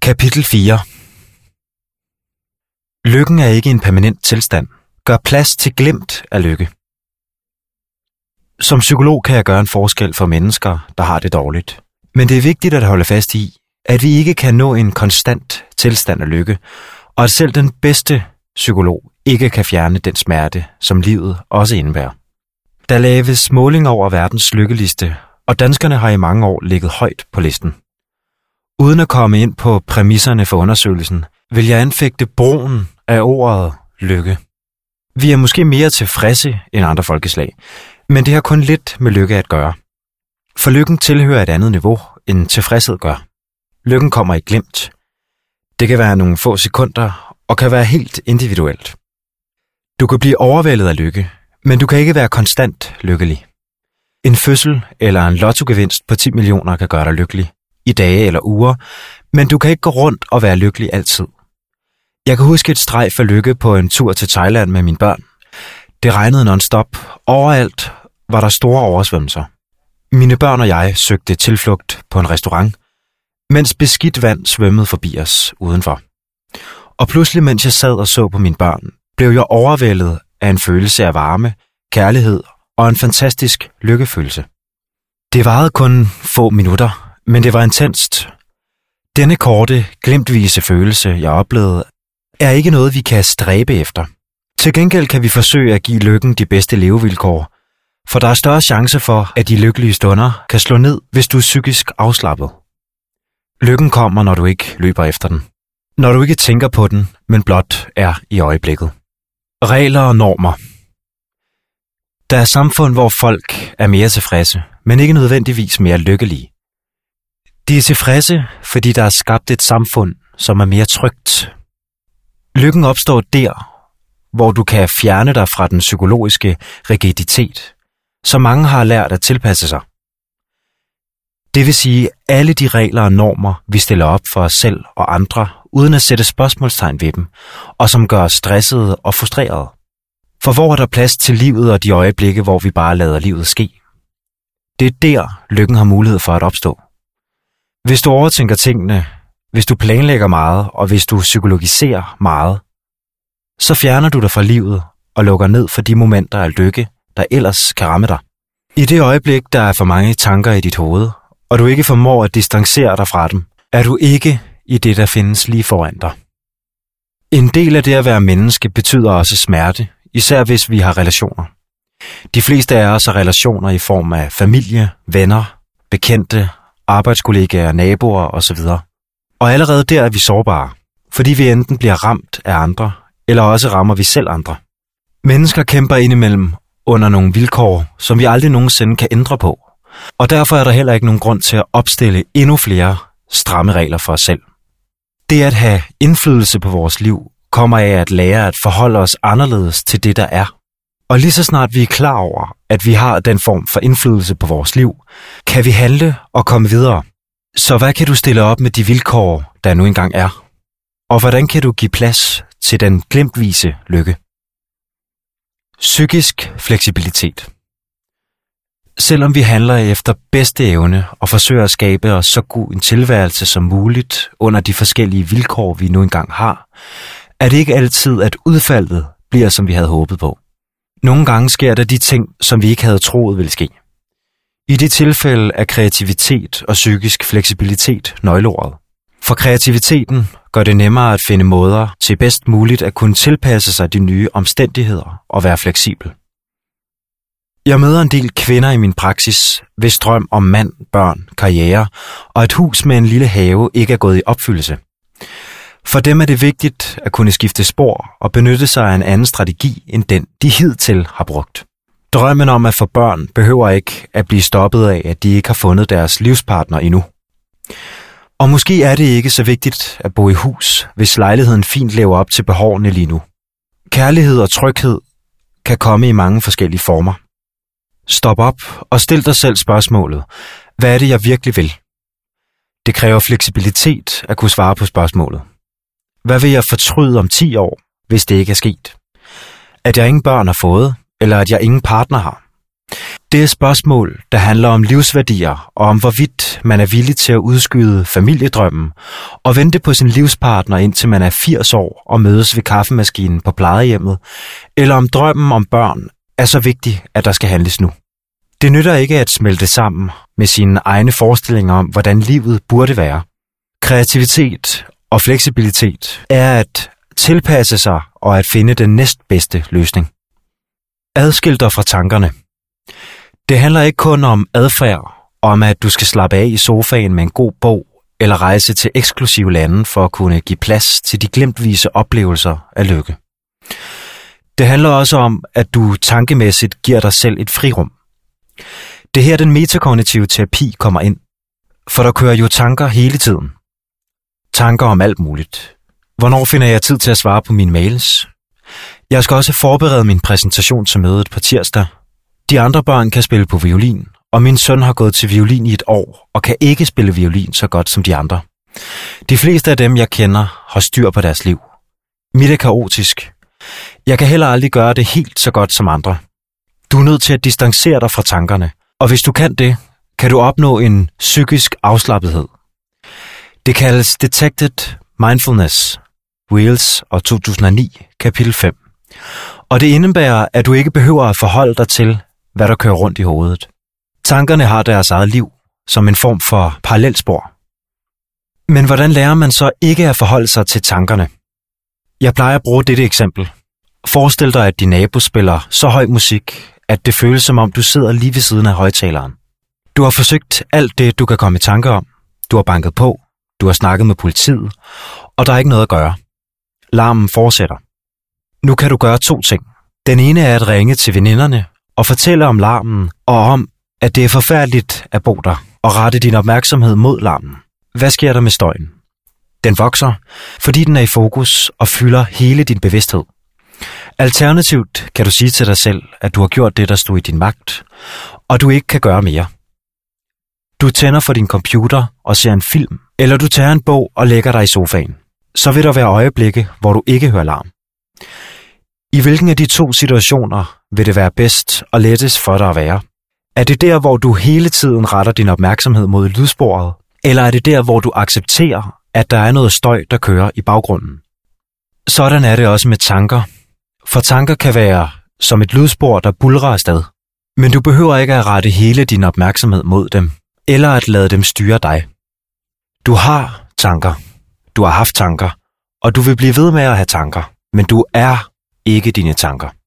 Kapitel 4. Lykken er ikke en permanent tilstand. Gør plads til glimt af lykke. Som psykolog kan jeg gøre en forskel for mennesker, der har det dårligt. Men det er vigtigt at holde fast i, at vi ikke kan nå en konstant tilstand af lykke, og at selv den bedste psykolog ikke kan fjerne den smerte, som livet også indebærer. Der laves måling over verdens lykkeliste, og danskerne har i mange år ligget højt på listen. Uden at komme ind på præmisserne for undersøgelsen, vil jeg anfægte brugen af ordet lykke. Vi er måske mere tilfredse end andre folkeslag, men det har kun lidt med lykke at gøre. For lykken tilhører et andet niveau, end tilfredshed gør. Lykken kommer i glimt. Det kan være nogle få sekunder, og kan være helt individuelt. Du kan blive overvældet af lykke, men du kan ikke være konstant lykkelig. En fødsel eller en lottogevinst på 10 millioner kan gøre dig lykkelig i dage eller uger, men du kan ikke gå rundt og være lykkelig altid. Jeg kan huske et strejf af lykke på en tur til Thailand med mine børn. Det regnede non-stop. Overalt var der store oversvømmelser. Mine børn og jeg søgte tilflugt på en restaurant, mens beskidt vand svømmede forbi os udenfor. Og pludselig, mens jeg sad og så på mine børn, blev jeg overvældet af en følelse af varme, kærlighed og en fantastisk lykkefølelse. Det varede kun få minutter, men det var intenst. Denne korte, glimtvise følelse, jeg oplevede, er ikke noget, vi kan stræbe efter. Til gengæld kan vi forsøge at give lykken de bedste levevilkår, for der er større chance for, at de lykkelige stunder kan slå ned, hvis du er psykisk afslappet. Lykken kommer, når du ikke løber efter den. Når du ikke tænker på den, men blot er i øjeblikket. Regler og normer. Der er samfund, hvor folk er mere tilfredse, men ikke nødvendigvis mere lykkelige. De er tilfredse, fordi der er skabt et samfund, som er mere trygt. Lykken opstår der, hvor du kan fjerne dig fra den psykologiske rigiditet, som mange har lært at tilpasse sig. Det vil sige alle de regler og normer, vi stiller op for os selv og andre, uden at sætte spørgsmålstegn ved dem, og som gør os stressede og frustrerede. For hvor er der plads til livet og de øjeblikke, hvor vi bare lader livet ske? Det er der, lykken har mulighed for at opstå. Hvis du overtænker tingene, hvis du planlægger meget, og hvis du psykologiserer meget, så fjerner du dig fra livet og lukker ned for de momenter af lykke, der ellers kan ramme dig. I det øjeblik, der er for mange tanker i dit hoved, og du ikke formår at distancere dig fra dem, er du ikke i det, der findes lige foran dig. En del af det at være menneske betyder også smerte, især hvis vi har relationer. De fleste af os har relationer i form af familie, venner, bekendte, arbejdskollegaer, naboer osv. Og allerede der er vi sårbare, fordi vi enten bliver ramt af andre, eller også rammer vi selv andre. Mennesker kæmper indimellem under nogle vilkår, som vi aldrig nogensinde kan ændre på, og derfor er der heller ikke nogen grund til at opstille endnu flere stramme regler for os selv. Det at have indflydelse på vores liv kommer af at lære at forholde os anderledes til det, der er. Og lige så snart vi er klar over, at vi har den form for indflydelse på vores liv, kan vi handle og komme videre. Så hvad kan du stille op med de vilkår, der nu engang er? Og hvordan kan du give plads til den glimtvise lykke? Psykisk fleksibilitet. Selvom vi handler efter bedste evne og forsøger at skabe os så god en tilværelse som muligt under de forskellige vilkår, vi nu engang har, er det ikke altid, at udfaldet bliver, som vi havde håbet på. Nogle gange sker der de ting, som vi ikke havde troet ville ske. I det tilfælde er kreativitet og psykisk fleksibilitet nøgleordet. For kreativiteten gør det nemmere at finde måder til bedst muligt at kunne tilpasse sig de nye omstændigheder og være fleksibel. Jeg møder en del kvinder i min praksis, hvis drøm om mand, børn, karriere og et hus med en lille have ikke er gået i opfyldelse. For dem er det vigtigt at kunne skifte spor og benytte sig af en anden strategi end den, de hidtil har brugt. Drømmen om at få børn behøver ikke at blive stoppet af, at de ikke har fundet deres livspartner endnu. Og måske er det ikke så vigtigt at bo i hus, hvis lejligheden fint lever op til behovene lige nu. Kærlighed og tryghed kan komme i mange forskellige former. Stop op og stil dig selv spørgsmålet: hvad er det, jeg virkelig vil? Det kræver fleksibilitet at kunne svare på spørgsmålet. Hvad vil jeg fortryde om 10 år, hvis det ikke er sket? At jeg ingen børn har fået, eller at jeg ingen partner har? Det er spørgsmål, der handler om livsværdier og om hvorvidt man er villig til at udskyde familiedrømmen og vente på sin livspartner indtil man er 80 år og mødes ved kaffemaskinen på plejehjemmet, eller om drømmen om børn er så vigtig, at der skal handles nu. Det nytter ikke at smelte sammen med sine egne forestillinger om, hvordan livet burde være. Kreativitet og fleksibilitet er at tilpasse sig og at finde den næstbedste løsning. Adskil dig fra tankerne. Det handler ikke kun om adfærd og om, at du skal slappe af i sofaen med en god bog eller rejse til eksklusive lande for at kunne give plads til de glimtvise oplevelser af lykke. Det handler også om, at du tankemæssigt giver dig selv et frirum. Det er her, den metakognitive terapi kommer ind, for der kører jo tanker hele tiden. Tanker om alt muligt. Hvornår finder jeg tid til at svare på mine mails? Jeg skal også forberede min præsentation til mødet på tirsdag. De andre børn kan spille på violin, og min søn har gået til violin i et år og kan ikke spille violin så godt som de andre. De fleste af dem, jeg kender, har styr på deres liv. Mit er kaotisk. Jeg kan heller aldrig gøre det helt så godt som andre. Du er nødt til at distancere dig fra tankerne, og hvis du kan det, kan du opnå en psykisk afslappethed. Det kaldes Detected Mindfulness, Wheels og 2009, kapitel 5. Og det indebærer, at du ikke behøver at forholde dig til, hvad der kører rundt i hovedet. Tankerne har deres eget liv, som en form for parallelspor. Men hvordan lærer man så ikke at forholde sig til tankerne? Jeg plejer at bruge dette eksempel. Forestil dig, at din nabo spiller så høj musik, at det føles som om du sidder lige ved siden af højtaleren. Du har forsøgt alt det, du kan komme i tanke om. Du har banket på, du har snakket med politiet, og der er ikke noget at gøre. Larmen fortsætter. Nu kan du gøre 2 ting. Den ene er at ringe til veninderne og fortælle om larmen og om, at det er forfærdeligt at bo der og rette din opmærksomhed mod larmen. Hvad sker der med støjen? Den vokser, fordi den er i fokus og fylder hele din bevidsthed. Alternativt kan du sige til dig selv, at du har gjort det, der stod i din magt, og du ikke kan gøre mere. Du tænder for din computer og ser en film, eller du tager en bog og lægger dig i sofaen. Så vil der være øjeblikke, hvor du ikke hører larm. I hvilken af de 2 situationer vil det være bedst og lettest for dig at være? Er det der, hvor du hele tiden retter din opmærksomhed mod lydsporet, eller er det der, hvor du accepterer, at der er noget støj, der kører i baggrunden? Sådan er det også med tanker. For tanker kan være som et lydspor, der buldrer afsted. Men du behøver ikke at rette hele din opmærksomhed mod dem, eller at lade dem styre dig. Du har tanker. Du har haft tanker, og du vil blive ved med at have tanker, men du er ikke dine tanker.